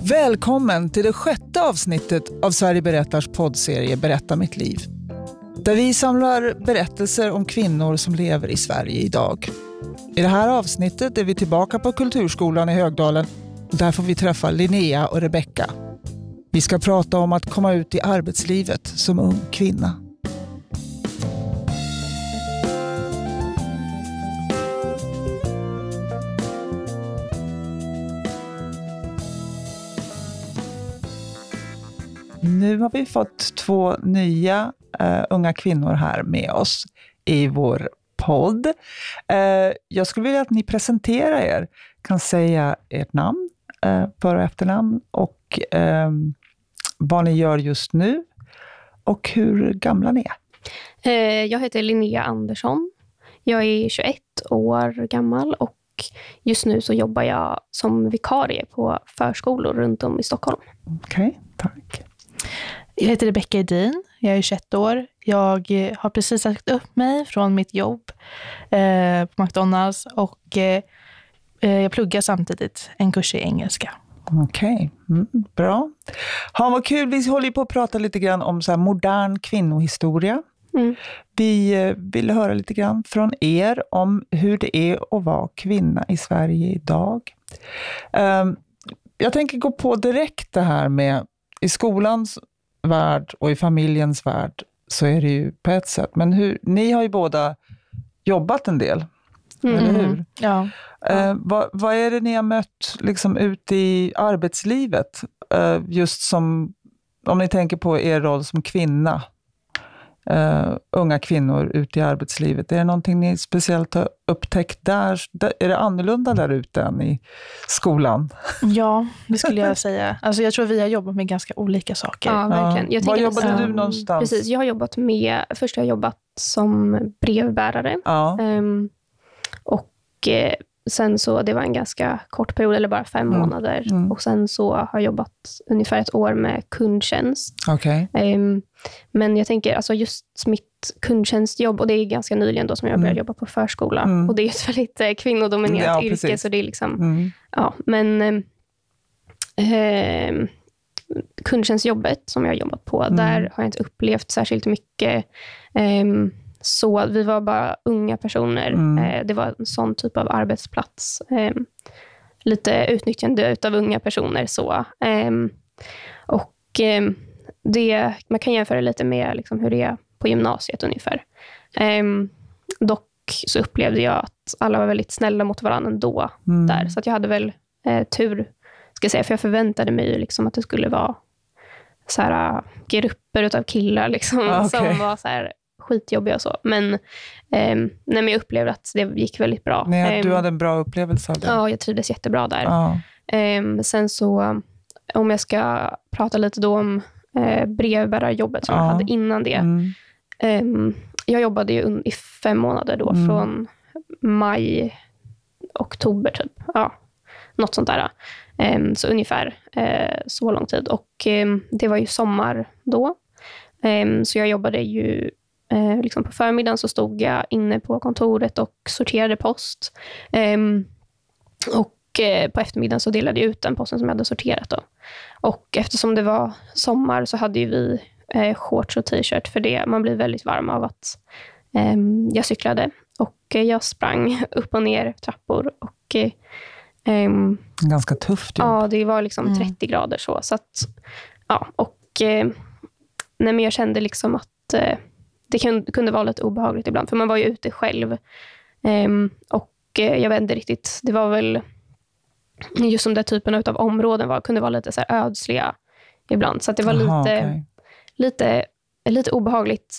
Välkommen till det 6:e avsnittet av Sverige Berättars poddserie Berätta mitt liv. Där vi samlar berättelser om kvinnor som lever i Sverige idag. I det här avsnittet är vi tillbaka på Kulturskolan i Högdalen. Där får vi träffa Linnea och Rebecka. Vi ska prata om att komma ut i arbetslivet som ung kvinna. Nu har vi fått 2 nya unga kvinnor här med oss i vår podd. Jag skulle vilja att ni presenterar er. Kan säga ert namn, för- och efternamn och vad ni gör just nu och hur gamla ni är. Jag heter Linnea Andersson. Jag är 21 år gammal och just nu så jobbar jag som vikarie på förskolor runt om i Stockholm. Okej, tack. Jag heter Rebecka Edin, jag är 21 år. Jag har precis sagt upp mig från mitt jobb på McDonalds och jag pluggar samtidigt en kurs i engelska. Okej, bra. Ja, vad kul, vi håller på att prata lite grann om så här modern kvinnohistoria. Vi vill höra lite grann från er om hur det är att vara kvinna i Sverige idag. Jag tänker gå på direkt det här med i skolans värld och i familjens värld så är det ju på ett sätt. Men ni har ju båda jobbat en del, eller hur? Ja. Vad är det ni har mött liksom ut i arbetslivet? Just som, om ni tänker på er roll som kvinna, unga kvinnor ute i arbetslivet. Är det någonting ni speciellt har upptäckt där? Är det annorlunda där ute än i skolan? Ja, det skulle jag säga. Alltså jag tror vi har jobbat med ganska olika saker. Ja, verkligen. Var jobbade du någonstans? Precis, jag har jobbat med, först har jag jobbat som brevbärare. Ja. Och sen så, det var en ganska kort period, eller bara 5 månader. Och sen så har jag jobbat ungefär 1 år med kundtjänst. Okej. Men jag tänker, alltså just mitt kundtjänstjobb, och det är ganska nyligen då som jag började jobba på förskola. Och det är ett väldigt kvinnodominerat yrke, precis. så det är liksom, ja, men kundtjänstjobbet som jag har jobbat på, där har jag inte upplevt särskilt mycket. Så vi var bara unga personer. Det var en sån typ av arbetsplats. Lite utnyttjande utav unga personer. Så. Det, man kan jämföra lite med liksom hur det är på gymnasiet ungefär. Dock så upplevde jag att alla var väldigt snälla mot varandra ändå där. Så att jag hade väl tur, ska jag säga. För jag förväntade mig liksom att det skulle vara så här, grupper utav killar liksom, som var så här skitjobbiga och så. Men jag upplevde att det gick väldigt bra. Du hade en bra upplevelse av det? Ja, jag trivdes jättebra där. Sen så, om jag ska prata lite då om brevbärarjobbet som jag hade innan det. Jag jobbade ju i 5 månader då, från maj, oktober typ. Ja, något sånt där. Så ungefär så lång tid. Och det var ju sommar då. Så jag jobbade ju liksom på förmiddagen så stod jag inne på kontoret och sorterade post. Och på eftermiddagen så delade jag ut den posten som jag hade sorterat då. Och eftersom det var sommar så hade ju vi shorts och t-shirt, för det. Man blir väldigt varm av att jag cyklade. Och jag sprang upp och ner trappor. Och ganska tufft jobb. Ja, det var liksom 30 grader så. Så att, ja, och men jag kände liksom att det kunde vara lite obehagligt ibland, för man var ju ute själv. Och jag vet inte riktigt, det var väl just som den typen av områden kunde vara lite så här ödsliga ibland. Så att det var lite obehagligt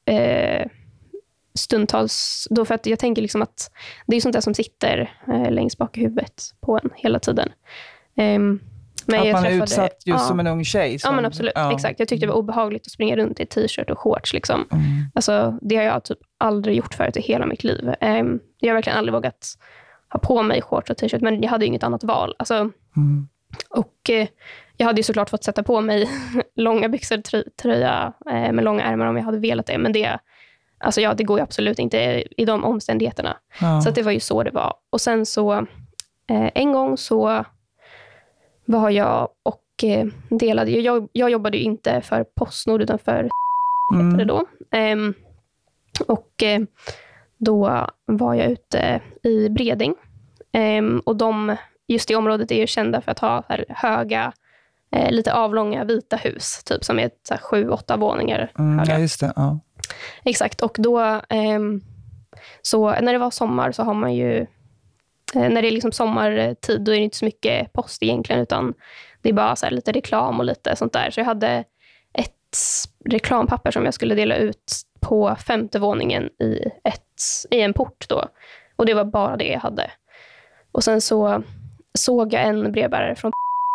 stundtals då, för att jag tänker liksom att det är sånt där som sitter längst bak i huvudet på en hela tiden. Men att jag man är utsatt just som en ung tjej. Ja, men absolut. Exakt. Jag tyckte det var obehagligt att springa runt i t-shirt och shorts. Liksom. Alltså, det har jag typ aldrig gjort förut i hela mitt liv. Jag har verkligen aldrig vågat ha på mig shorts och t-shirt, men jag hade inget annat val. Alltså, och jag hade ju såklart fått sätta på mig långa byxor, tröja med långa ärmar om jag hade velat det. Men det går ju absolut inte i de omständigheterna. Så att det var ju så det var. Och sen så en gång så var jag och delade. Jag jobbade ju inte för Postnord utan för heter det då. Och då var jag ute i Breding. Och just i området är ju kända för att ha höga, lite avlånga vita hus. Typ som är 7-8 våningar höga. Ja, just det. Ja. Exakt. Och då, så när det var sommar så har man ju, när det är liksom sommartid, då är det inte så mycket post egentligen, utan det är bara så här lite reklam och lite sånt där. Så jag hade ett reklampapper som jag skulle dela ut på 5:e våningen i en port då. Och det var bara det jag hade. Och sen så såg jag en brevbärare från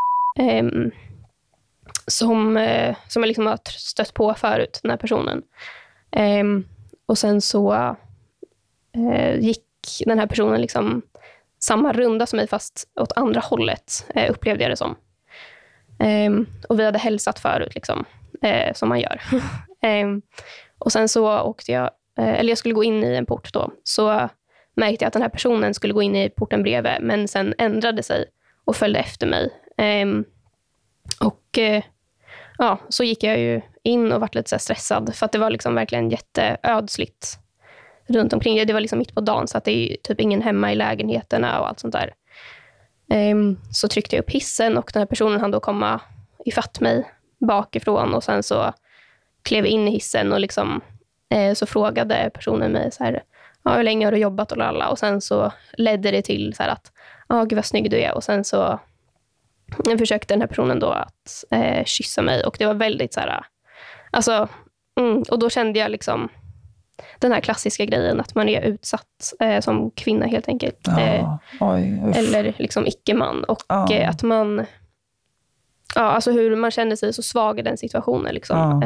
som jag liksom har stött på förut, den här personen. Och sen så gick den här personen liksom samma runda som mig, fast åt andra hållet, upplevde jag det som. Och vi hade hälsat förut liksom, som man gör. Och sen så åkte jag skulle gå in i en port då, så märkte jag att den här personen skulle gå in i porten bredvid, men sen ändrade sig och följde efter mig. Så gick jag ju in och var lite så här stressad, för att det var liksom verkligen jätteödsligt runt omkring. Det var liksom mitt på dagen, så att det är typ ingen hemma i lägenheterna och allt sånt där. Så tryckte jag upp hissen, och den här personen hann då komma ifatt mig bakifrån, och sen så klev in i hissen och liksom, så frågade personen mig så här, hur länge har du jobbat och lalla, och sen så ledde det till så här att, gud vad snygg du är, och sen så försökte den här personen då att kyssa mig, och det var väldigt så här, alltså, och då kände jag liksom den här klassiska grejen att man är utsatt som kvinna helt enkelt. Eller liksom icke-man. Och att man, alltså hur man känner sig så svag i den situationen liksom.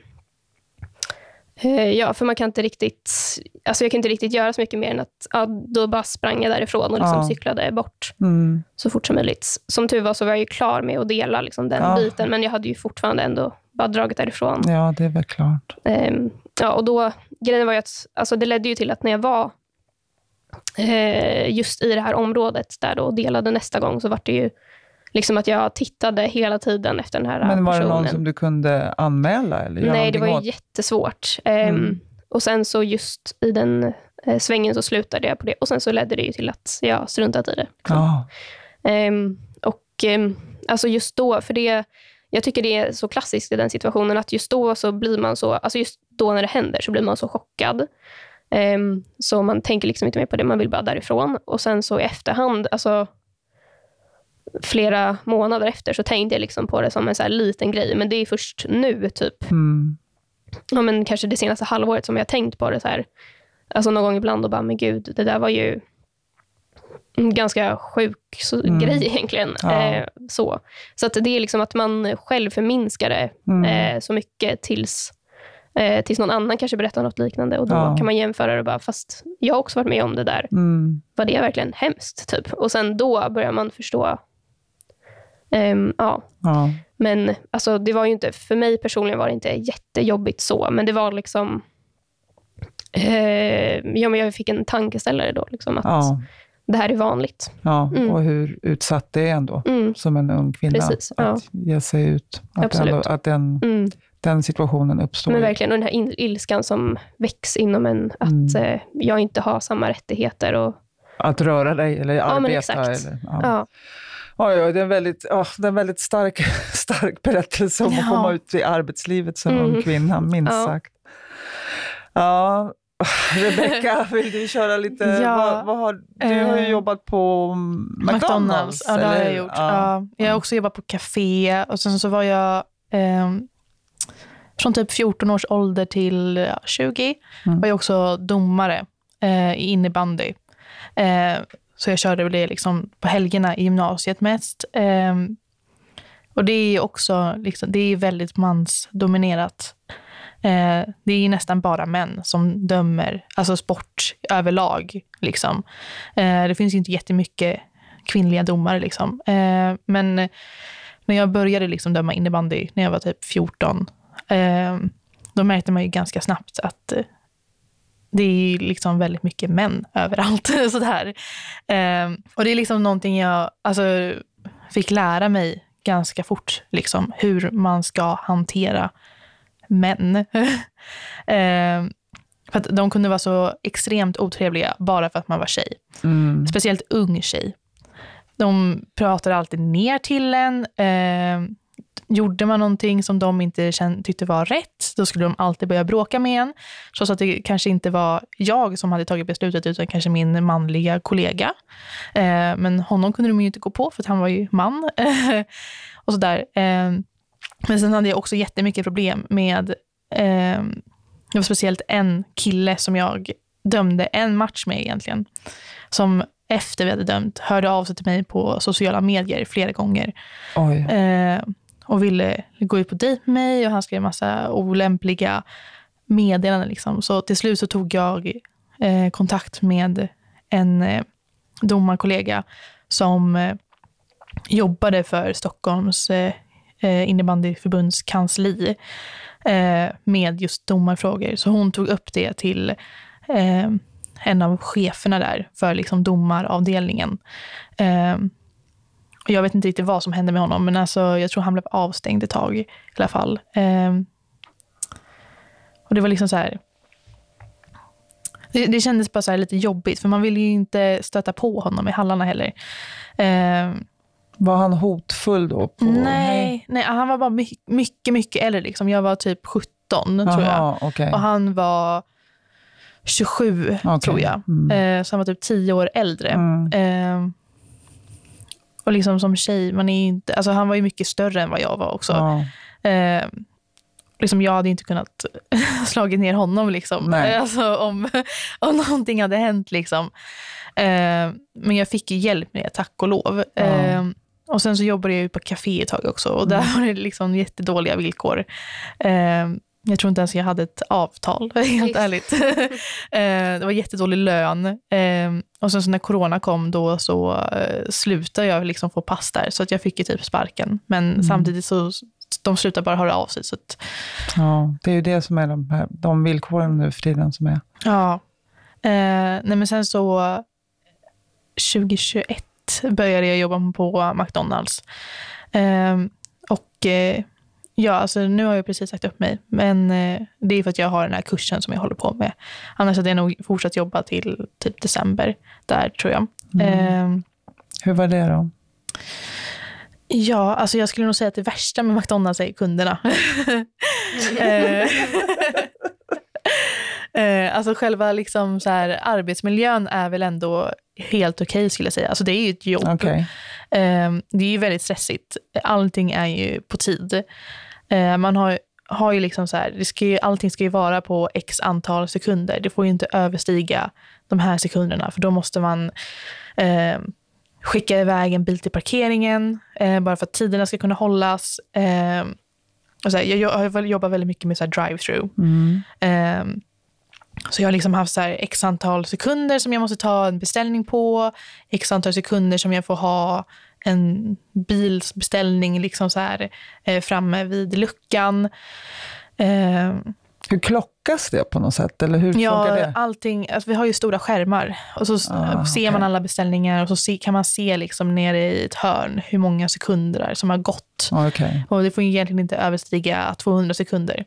För man kan inte riktigt, alltså jag kan inte riktigt göra så mycket mer än att då bara sprang jag därifrån och liksom cyklade bort så fort som möjligt. Som tur var så var jag ju klar med att dela liksom den biten, men jag hade ju fortfarande ändå bara dragit därifrån. Ja, det är väl klart. Och då, grejen var ju att, alltså det ledde ju till att när jag var just i det här området där då delade nästa gång, så var det ju liksom att jag tittade hela tiden efter den här personen. Men var det någon som du kunde anmäla? Eller nej, det var ju jättesvårt. Och sen så just i den svängen så slutade jag på det. Och sen så ledde det ju till att jag struntade i det. Alltså just då, för det, jag tycker det är så klassiskt i den situationen, att just då så blir man så, alltså just då när det händer så blir man så chockad. Så man tänker liksom inte mer på det, man vill bara därifrån. Och sen så i efterhand, alltså flera månader efter, så tänkte jag liksom på det som en så här liten grej, men det är först nu typ men kanske det senaste halvåret som jag tänkt på det så här, alltså någon gång ibland, och bara, men gud, det där var ju en ganska sjuk grej egentligen. Så att det är liksom att man själv förminskar det så mycket tills någon annan kanske berättar något liknande, och då kan man jämföra det och bara, fast jag har också varit med om det där. Var det verkligen hemskt typ? Och sen då börjar man förstå. Men alltså det var ju inte, för mig personligen var det inte jättejobbigt så, men det var liksom men jag fick en tankeställare då liksom, att det här är vanligt. Och hur utsatt det är ändå som en ung kvinna. Precis, att ge sig ut. Att den situationen uppstår. Men verkligen, och den här ilskan som väcks inom en, att jag inte har samma rättigheter. Och att röra dig eller arbeta. Men exakt. Det är en väldigt stark berättelse om att komma ut i arbetslivet som ung kvinna, minst sagt. Ja, Rebecca, vill du köra lite? Du har ju jobbat på McDonalds. Ja, det har jag gjort. Jag har också jobbat på café, och sen så var jag från typ 14 års ålder till 20 var jag också domare i innebandy. Så jag körde väl det liksom på helgerna i gymnasiet mest. Och det är också liksom, det är väldigt mansdominerat. Det är nästan bara män som dömer, alltså sport överlag liksom. Det finns ju inte jättemycket kvinnliga domare liksom. Men när jag började liksom döma innebandy när jag var typ 14, då märkte man ju ganska snabbt att det är liksom väldigt mycket män överallt. Sådär. Och det är liksom någonting jag, alltså fick lära mig ganska fort liksom, hur man ska hantera män. För att de kunde vara så extremt otrevliga bara för att man var tjej. Speciellt ung tjej. De pratade alltid ner till en. Gjorde man någonting som de inte tyckte var rätt, då skulle de alltid börja bråka med en. Så att det kanske inte var jag som hade tagit beslutet, utan kanske min manliga kollega. Men honom kunde de ju inte gå på för att han var ju man. Och sådär. Men sen hade jag också jättemycket problem med det var speciellt en kille som jag dömde en match med egentligen. Som efter vi hade dömt hörde av sig till mig på sociala medier flera gånger. Oj. Och ville gå ut på dejt med mig, och han skrev en massa olämpliga meddelanden liksom. Så till slut så tog jag kontakt med en domarkollega som jobbade för Stockholms innebandyförbunds kansli med just domarfrågor. Så hon tog upp det till en av cheferna där för liksom domaravdelningen. Och jag vet inte riktigt vad som hände med honom, men alltså, jag tror han blev avstängd ett tag i alla fall. Och det var liksom så här... Det kändes bara så här lite jobbigt, för man ville ju inte stöta på honom i hallarna heller. Var han hotfull då? Nej, han var bara mycket äldre. Liksom. Jag var typ 17, tror jag. Okay. Och han var 27, tror jag. Så han var typ 10 år äldre. Och liksom som tjej, man är inte... Alltså han var ju mycket större än vad jag var också. Liksom jag hade inte kunnat slagit ner honom liksom. Alltså om någonting hade hänt liksom. Men jag fick ju hjälp med det, tack och lov. Och sen så jobbade jag ju på café ett tag också. Och där var det liksom jättedåliga villkor. Jag tror inte ens jag hade ett avtal, helt ärligt. Det var jättedålig lön. Och sen så när corona kom då så slutade jag liksom få pass där. Så att jag fick ju typ sparken. Men samtidigt så de slutar bara höra av sig. Så att... Ja, det är ju det som är de villkoren nu för tiden som är. Ja. Nej men sen så 2021 började jag jobba på McDonalds. Ja, alltså nu har jag precis sagt upp mig. Men det är för att jag har den här kursen som jag håller på med. Annars hade jag nog fortsatt jobba till typ december. Där tror jag. Hur var det då? Ja, alltså jag skulle nog säga att det värsta med McDonalds är kunderna. Alltså själva liksom så här, arbetsmiljön är väl ändå helt okej, skulle jag säga. Alltså det är ju ett jobb. Okay. Det är ju väldigt stressigt. Allting är ju på tid. Man har ju liksom så här, allting ska ju vara på x antal sekunder. Det får ju inte överstiga de här sekunderna, för då måste man skicka iväg en bil till parkeringen bara för att tiderna ska kunna hållas. Och så här, jag har jobbat väldigt mycket med så här drive-thru. Så jag har liksom haft så här x antal sekunder som jag måste ta en beställning på, x antal sekunder som jag får ha en bilsbeställning liksom så här framme vid luckan. Hur klockas det på något sätt? Eller hur funkar det? Allting, alltså vi har ju stora skärmar och så ser man alla beställningar och så kan man se liksom nere i ett hörn hur många sekunder som har gått. Okay. Och det får ju egentligen inte överstiga 200 sekunder.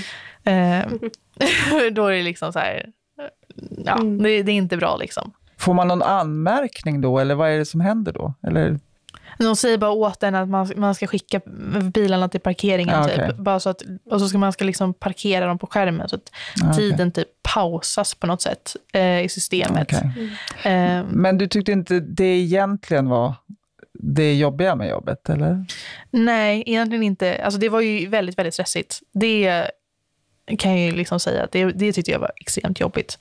Då är det liksom så här, ja, det är inte bra liksom. Får man någon anmärkning då, eller vad är det som händer då? Eller... De säger bara åt en att man ska skicka bilarna till parkeringen typ. Bara så att, och så ska man liksom parkera dem på skärmen så att tiden typ pausas på något sätt i systemet. Men du tyckte inte det egentligen var det jobbiga med jobbet, eller? Nej, egentligen inte. Alltså det var ju väldigt, väldigt stressigt. Det kan jag ju liksom säga att det tyckte jag var extremt jobbigt.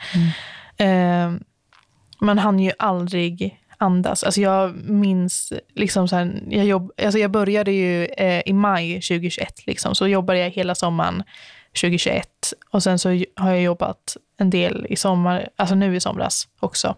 Man hann ju aldrig andas. Alltså jag minns liksom så här, jag började ju i maj 2021 liksom, så jobbade jag hela sommaren 2021 och sen så har jag jobbat en del i sommar, alltså nu i somras också.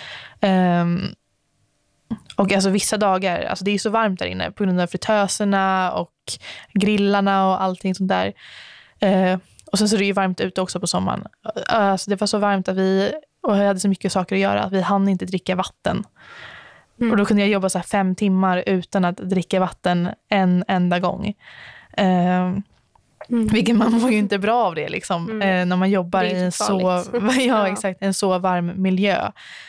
Och alltså vissa dagar, alltså det är ju så varmt där inne på grund av fritöserna och grillarna och allting sånt där. Och sen så är det ju varmt ute också på sommaren. Alltså det var så varmt att och jag hade så mycket saker att göra att vi hann inte dricka vatten. Och då kunde jag jobba så här 5 timmar utan att dricka vatten en enda gång. Vilket man mår ju inte bra av det liksom, när man jobbar i en så, ja, exakt, en så varm miljö.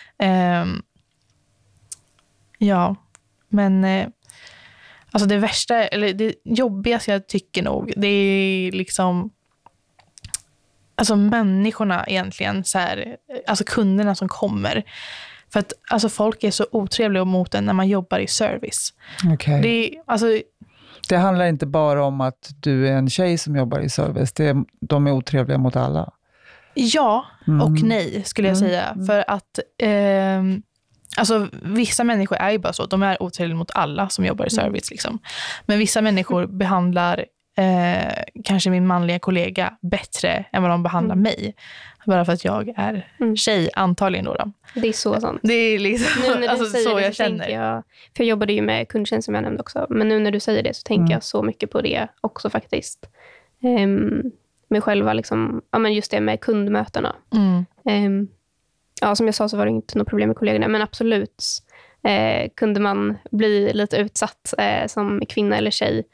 Ja, men alltså det värsta, eller det jobbigaste jag tycker nog, det är liksom alltså människorna egentligen, så här, alltså kunderna som kommer. För att alltså folk är så otrevliga mot en när man jobbar i service. Okay. Det handlar inte bara om att du är en tjej som jobbar i service. De är otrevliga mot alla. Ja och nej skulle jag säga. För att alltså vissa människor är ju bara så. De är otrevliga mot alla som jobbar i service. Liksom. Men vissa människor behandlar kanske min manliga kollega bättre än vad de behandlar mig. Bara för att jag är tjej, antagligen då. Det är så sant. Det är liksom nu när du alltså, säger så det, jag så känner. För jag jobbade ju med kundtjänst som jag nämnde också. Men nu när du säger det så tänker jag så mycket på det också faktiskt. Med själva liksom, ja men just det med kundmötena. Ja, som jag sa så var det inte något problem med kollegorna. Men absolut kunde man bli lite utsatt som kvinna eller tjej.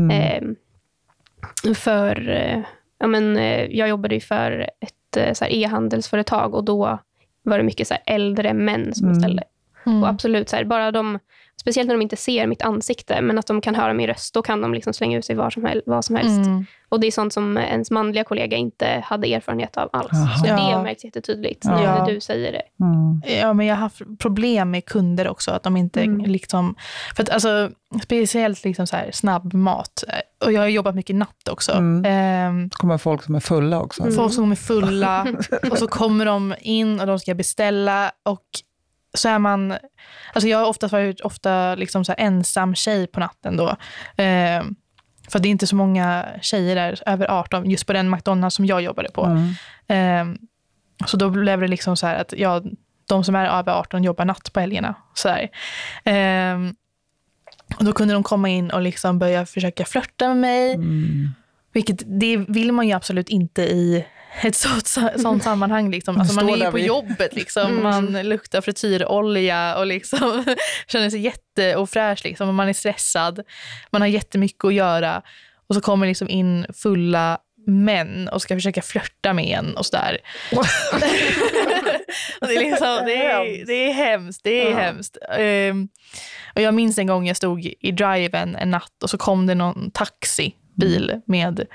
Jag jobbade ju för ett så här e-handelsföretag och då var det mycket så här äldre män som beställde. Och absolut så här, bara de, speciellt när de inte ser mitt ansikte men att de kan höra min röst, då kan de liksom slänga ut sig vad som helst. Och det är sånt som ens manliga kollega inte hade erfarenhet av alls. Så det märks jättetydligt när du säger det. Ja, men jag har haft problem med kunder också, att de inte liksom, för att alltså speciellt liksom så här snabb mat, och jag har jobbat mycket natt också. Kommer folk som är fulla också. Folk som är fulla och så kommer de in och de ska beställa och så är man, alltså jag har oftast varit liksom så här ensam tjej på natten då. För det är inte så många tjejer där över 18 just på den McDonald's som jag jobbade på. Så då blev det liksom så här att de som är över 18 jobbar natt på helgerna. Så här. Och då kunde de komma in och liksom börja försöka flirta med mig. Vilket det vill man ju absolut inte i ett sånt sammanhang liksom. Alltså man är ju på jobbet liksom. Man luktar frityrolja och liksom känner sig jätteofräsch liksom. Och man är stressad. Man har jättemycket att göra. Och så kommer liksom in fulla män och ska försöka flirta med en och sådär. Och det är liksom, det är hemskt. Det är hemskt. Och jag minns en gång jag stod i driven en natt och så kom det någon taxibil med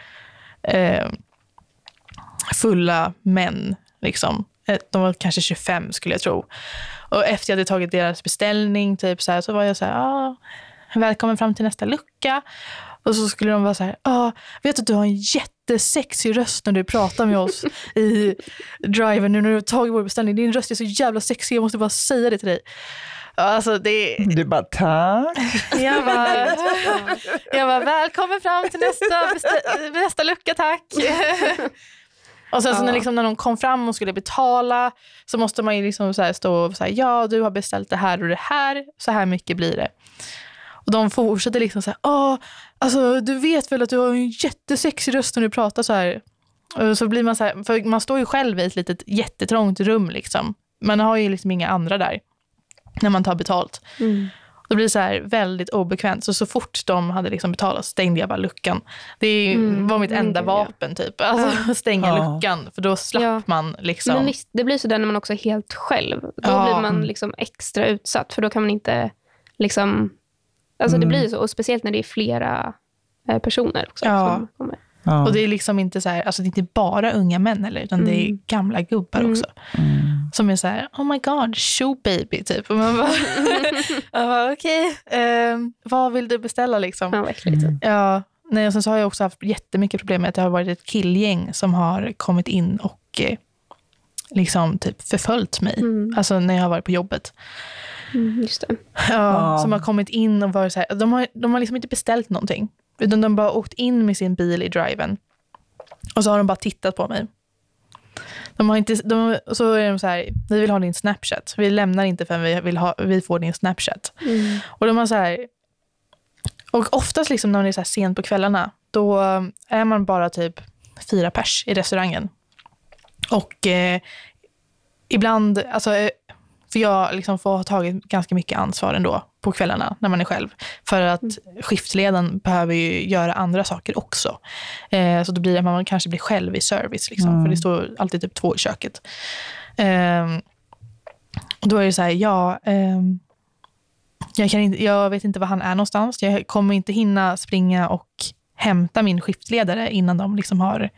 fulla män liksom. De var kanske 25 skulle jag tro. Och efter jag hade tagit deras beställning typ så här, så var jag så här, välkommen fram till nästa lucka. Och så skulle de vara så här, vet du att du har en jättesexig röst när du pratar med oss i driven nu när du har tagit vår beställning. Din röst är så jävla sexig, jag måste bara säga det till dig. Alltså Du bara, tack. Jag bara välkommen fram till nästa lucka, tack. Och sen så när de kom fram och skulle betala så måste man ju liksom så här stå och säga, ja du har beställt det här och det här, så här mycket blir det. Och de fortsätter liksom så här, alltså du vet väl att du har en jättesexig röst när du pratar så här. Och så blir man så här, för man står ju själv i ett litet jättetrångt rum liksom. Man har ju liksom inga andra där när man tar betalt. Då blir det så här väldigt obekvämt. Så fort de hade liksom betalat så stängde jag bara luckan. Det var mitt enda vapen typ. Alltså stänga luckan. För då slapp man liksom. Men visst, det blir så där när man också är helt själv. Då blir man liksom extra utsatt. För då kan man inte liksom. Alltså det blir så. Och speciellt när det är flera personer också som kommer. Och det är liksom inte så här, alltså det är inte bara unga män eller, utan det är gamla gubbar också. Som är så här, oh my god, show baby typ. Och man bara, okej, vad vill du beställa liksom? Ja, verkligen. Ja, nej, och sen så har jag också haft jättemycket problem med att det har varit ett killgäng som har kommit in och liksom typ förföljt mig. Alltså när jag har varit på jobbet. Just det. Ja, som har kommit in och varit så här, de har liksom inte beställt någonting. Utan de bara åkt in med sin bil i driven. Och så har de bara tittat på mig. Så är de så här, vi vill ha din Snapchat. Vi lämnar inte förrän vi får din Snapchat. Och de har så här, och oftast liksom när det är så här sent på kvällarna, då är man bara typ 4 pers i restaurangen. Och ibland, alltså För jag liksom får ha tagit ganska mycket ansvar ändå på kvällarna när man är själv. För att skiftledaren behöver ju göra andra saker också. Så då blir det att man kanske blir själv i service. Liksom, för det står alltid typ 2 i köket. Och då är det så här, jag vet inte var han är någonstans. Jag kommer inte hinna springa och hämta min skiftledare innan de liksom har...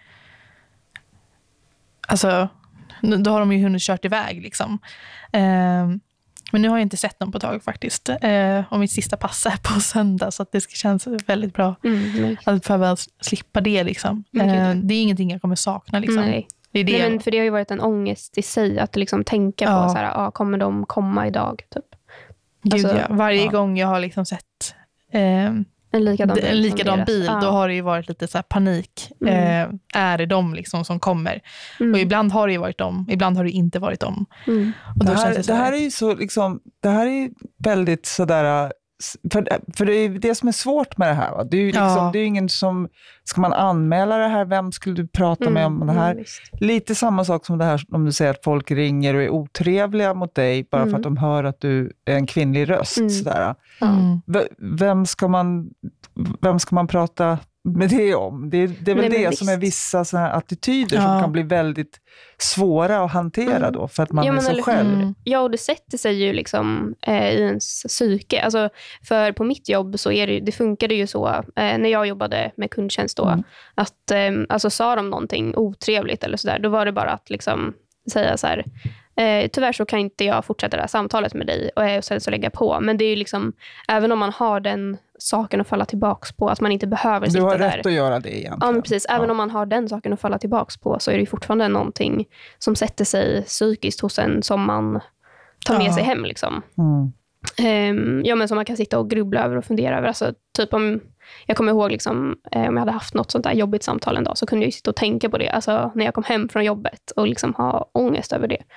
Alltså, då har de ju hunnit kört iväg liksom. Men nu har jag inte sett dem på ett tag faktiskt. Och mitt sista pass är på söndag, så att det känns väldigt bra att behöva slippa det liksom. Det är ingenting jag kommer sakna liksom. Nej. Det är det. Nej, men för det har ju varit en ångest i sig att liksom tänka på så här, kommer de komma idag typ. Gud, alltså, varje gång jag har liksom sett en likadan bil, då har det ju varit lite så här panik. Är det de liksom som kommer? Och ibland har det ju varit de, ibland har det inte varit de. Och då det här är ju så liksom, det här är ju väldigt sådär, för det är det som är svårt med det här, va? Det är ju liksom, det är ju ingen som, ska man anmäla det här, vem skulle du prata med om det här? Lite samma sak som det här om du säger att folk ringer och är otrevliga mot dig bara för att de hör att du är en kvinnlig röst sådär. Vem ska man prata med det om? Det är väl det som är vissa såna här attityder som kan bli väldigt svåra att hantera då, för att man är så själv. Ja, och det sätter sig ju liksom i ens psyke. Alltså, för på mitt jobb så det funkade ju så, när jag jobbade med kundtjänst då, att alltså, sa de någonting otrevligt eller sådär, då var det bara att liksom säga så här, tyvärr så kan inte jag fortsätta det här samtalet med dig och sen så lägga på. Men det är ju liksom, även om man har den saken att falla tillbaks på, att man inte behöver sitta där. Du har rätt att göra det egentligen. Ja, men precis. Även om man har den saken att falla tillbaks på, så är det ju fortfarande någonting som sätter sig psykiskt hos en, som man tar med sig hem liksom. Men som man kan sitta och grubbla över och fundera över. Alltså, typ om jag kommer ihåg liksom, om jag hade haft något sånt där jobbigt samtal en dag, så kunde jag ju sitta och tänka på det. Alltså, när jag kom hem från jobbet och liksom ha ångest över det.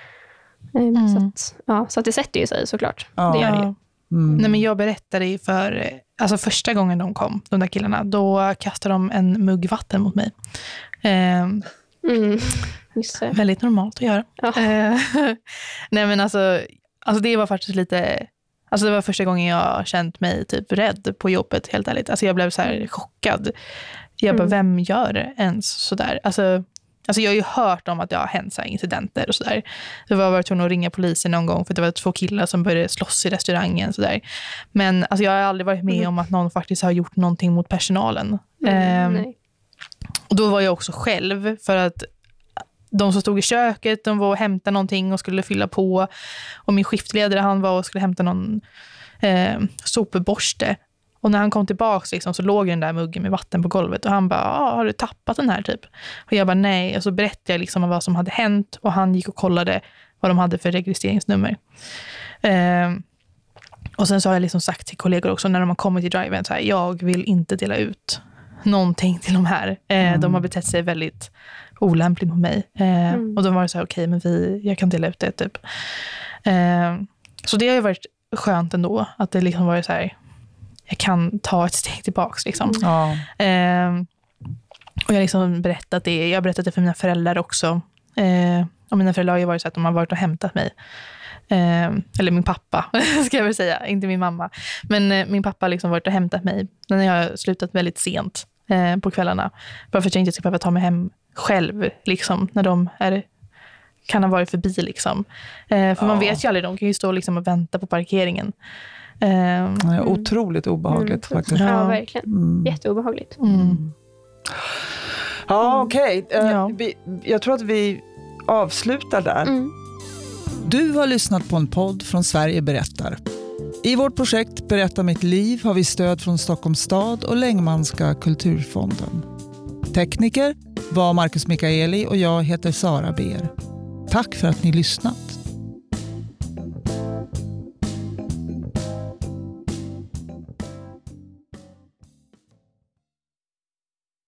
Så att det sätter ju sig såklart. Det gör det ju. Nej, men jag berättade ju alltså första gången de kom, de där killarna, då kastade de en mugg vatten mot mig. Väldigt normalt att göra. Nej, men alltså det var faktiskt lite, alltså det var första gången jag känt mig typ rädd på jobbet, helt ärligt. Alltså jag blev så här chockad. Jag bara, vem gör det ens sådär? Alltså jag har ju hört om att det har hänt så här incidenter och sådär. Det var tvungen att ringa polisen någon gång för det var 2 killar som började slåss i restaurangen sådär. Men alltså jag har aldrig varit med om att någon faktiskt har gjort någonting mot personalen. Och då var jag också själv, för att de som stod i köket, de var och hämtade någonting och skulle fylla på. Och min skiftledare, han var och skulle hämta någon sopborste. Och när han kom tillbaka liksom, så låg den där muggen med vatten på golvet. Och han bara, har du tappat den här typ? Och jag bara, nej. Och så berättade jag liksom vad som hade hänt. Och han gick och kollade vad de hade för registreringsnummer. Och sen så har jag liksom sagt till kollegor också, när de har kommit till driven, så här, jag vill inte dela ut någonting till de här. De har betett sig väldigt olämpligt mot mig. Och då var det så här, okej, men jag kan dela ut det typ. Så det har ju varit skönt ändå. Att det liksom varit så här, jag kan ta ett steg tillbaks liksom. Och jag har liksom berättat det. Jag har berättat det för mina föräldrar också. Och mina föräldrar har ju varit så att de har varit och hämtat mig. Eller min pappa, ska jag väl säga. Inte min mamma. Men min pappa har liksom varit och hämtat mig när jag har slutat väldigt sent på kvällarna. Bara för att jag inte ska behöva ta mig hem själv. Liksom, när de kan ha varit förbi. Liksom. För man vet ju aldrig. De kan ju stå liksom och vänta på parkeringen. Otroligt obehagligt faktiskt. Ja, verkligen. Jätteobehagligt. Ja, okej. Jag tror att vi avslutar där. Du har lyssnat på en podd från Sverige berättar. I vårt projekt Berätta mitt liv har vi stöd från Stockholms stad och Längmanska kulturfonden. Tekniker var Marcus Mikaeli och jag heter Sara Ber. Tack för att ni lyssnat.